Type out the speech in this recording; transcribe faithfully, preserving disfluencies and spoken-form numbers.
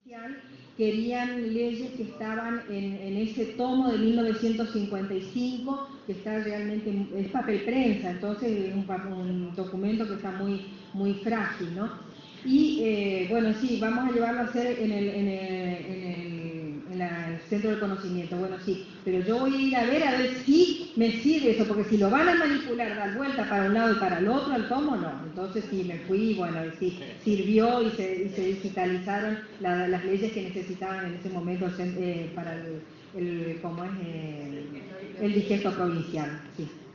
querían leyes que estaban en, en ese tomo de mil novecientos cincuenta y cinco, que está realmente, es papel prensa, entonces es un, un documento que está muy, muy frágil, ¿no? Y eh, bueno, sí, vamos a llevarlo a hacer en el, en el, en el en la, el centro de conocimiento, bueno, sí, pero yo voy a ir a ver a ver si me sirve eso, porque si lo van a manipular, dar vuelta para un lado y para el otro, el tomo no, entonces sí, me fui, bueno, y sí, sirvió y se, y se digitalizaron la, las leyes que necesitaban en ese momento eh, para el, el, ¿cómo es? Eh, el digesto provincial, sí.